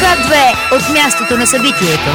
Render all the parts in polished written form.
К2 от мястото на събитието.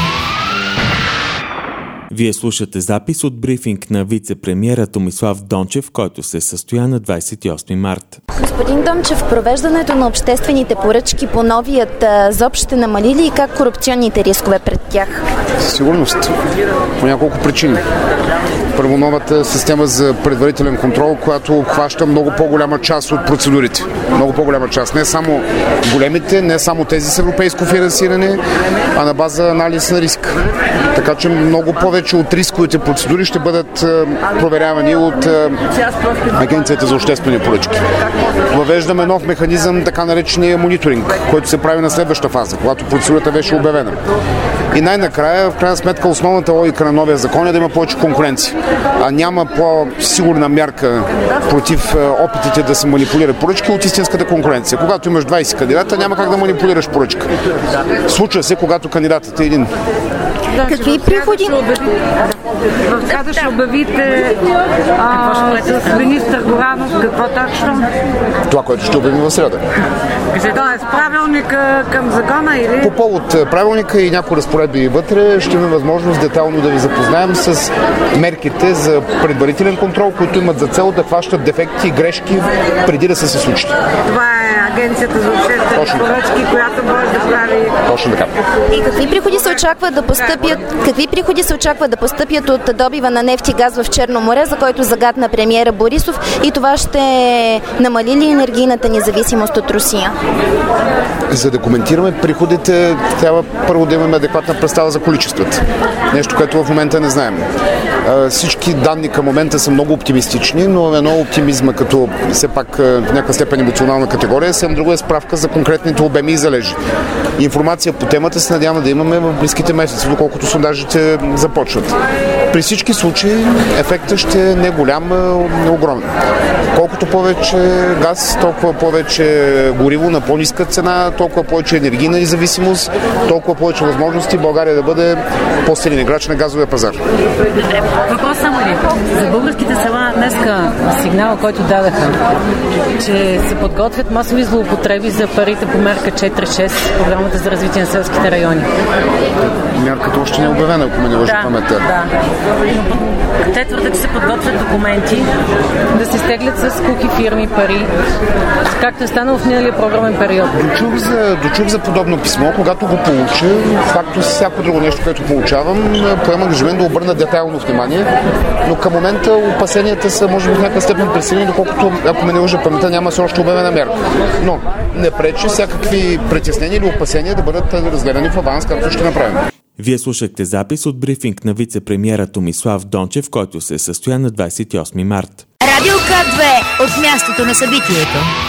Вие слушате запис от брифинг на вице-премиера Томислав Дончев, който се състоя на 28 март. Господин Дончев, провеждането на обществените поръчки по новият ЗОП ще намали ли и как корупционните рискове пред тях? Със сигурност. По няколко причини. Първо, новата система за предварителен контрол, която обхваща много по-голяма част от процедурите. Много по-голяма част. Не само големите, не само тези с европейско финансиране, а на база анализ на риск. Така че много повече от рисковите процедури ще бъдат проверявани от Агенцията за обществени поръчки. Въвеждаме нов механизъм, така наречения мониторинг, който се прави на следваща фаза, когато процедурата беше обявена. И най-накрая, в крайна сметка, основната логика на новия закон е да има повече конкуренция. А няма по-сигурна мярка против опитите да се манипулира поръчки от истинската конкуренция. Когато имаш 20 кандидата, няма как да манипулираш поръчка. Случва се, когато кандидатът е един. Какви приходи? В среда ще обявите с министър Горанов какво точно? Това, което ще обявим в среда. Тоест правилника към закона или? По повод правилника и някои разпоредби вътре ще имаме възможност детайлно да ви запознаем с мерките за предварителен контрол, които имат за цел да хващат дефекти и грешки преди да са се случили. Това е Агенцията за обществени поръчки, която може да прави. Точно така. И какви приходи се очаква да постъпят от добива на нефт и газ в Черно море, за който загадна премиера Борисов, и това ще намали ли енергийната независимост от Русия? За да коментираме приходите, трябва първо да имаме адекватна представа за количествата. Нещо, което в момента не знаем. Всички данни към момента са много оптимистични, но едно оптимизма като все пак в някаква степен емоционална категория, съвсем друга е справка за конкретните обеми и залежи. Информация по темата се надяваме да имаме в близките месеци, доколкото сондажите започват. При всички случаи ефектът ще е не голям, но огромен. Колкото повече газ, толкова повече гориво на по-ниска цена, толкова повече енергийна независимост, толкова повече възможности България да бъде по-силен играч на газовия пазар. Въпрос само ли? За българските села днеска сигнала, който дадаха, че се подготвят масови злоупотреби за парите по мерка 4.6, програмата за развитие на селските райони. Мярката още не е обявена, ако ме не лъжи паметта. Да. Те твърдят, че се подготвят документи да се стеглят с куки фирми пари, както е станало в миналия програмен период. Дочух за подобно писмо, когато го получа, както всяко друго нещо, което получавам, поема ангажимент да обърна детайлно внимание, но към момента опасенията са, може би, в някаква степен пресилени, доколкото, ако ме не лъжа паметта, няма все още обявена мярка. Но не пречи всякакви притеснения или опасения да бъдат разгледани в аванс, както ще направим. Вие слушахте запис от брифинг на вице-премиера Томислав Дончев, който се състоя на 28 март. Радио К2 от мястото на събитието.